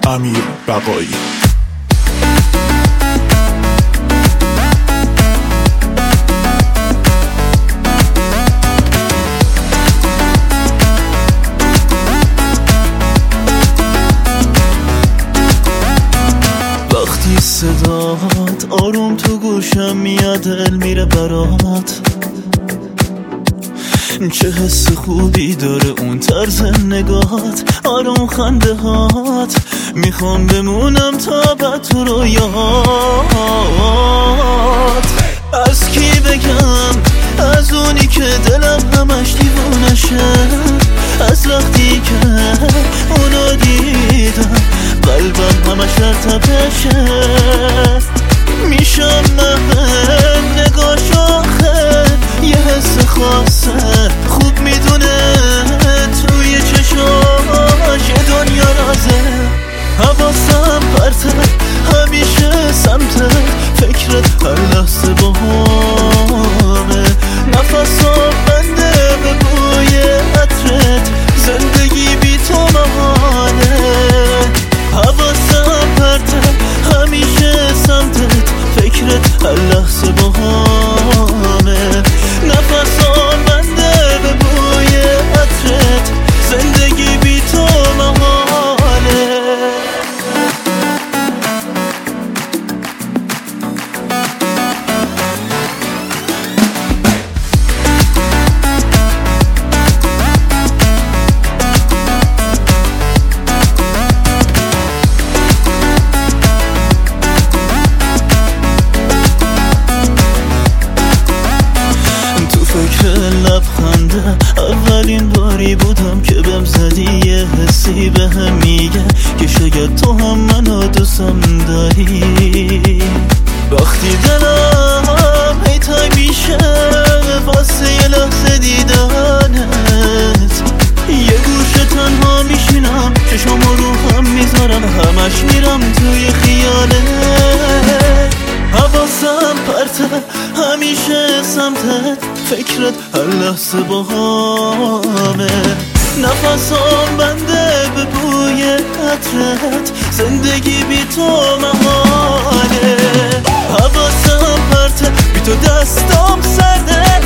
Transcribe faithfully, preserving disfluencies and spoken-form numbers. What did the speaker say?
امیر بقایی. وقتی صدات آروم تو گوشم میاد، دل میره برات. چه حس خوبی داره اون طرز نگاهات، آروم خنده هات. میخوام بمونم تا بعد تو رویات. از کی بگم؟ از اونی که دلم همش دیوونشه. از وقتی که اونو دیدم قلبم همش ارتبشه. میشم من نگاش آخه یه حس خاصه، خوب میدونه توی چشاش یه دنیا رازه. حواسم پرته همیشه سمتت، فکرت هر لحظه با همه. نفسم بنده به بوی عطرت، زندگی بی تو محاله. حواسم پرته همیشه سمتت، فکرت هر لحظه با همه. نفسم بنده به بوی عطرت، زندگی بی تو محاله. لبخنده اولین باری بودم که بهم زدی، یه حسی بهم میگه که شاید تو هم منو دوستم داری. وقتی دلم هی تای میشه واسه یه لحظه دیدنت، یه گوشه تنها میشینم، چشم رو هم میذارم، همش میرم توی خیالت. حواسم پرته همیشه سمتت، فکرت هر لحظه با همه. نفسم بنده به بوی عطرت، زندگی بی تو محاله. حواسم پرته بی تو دستم سرده،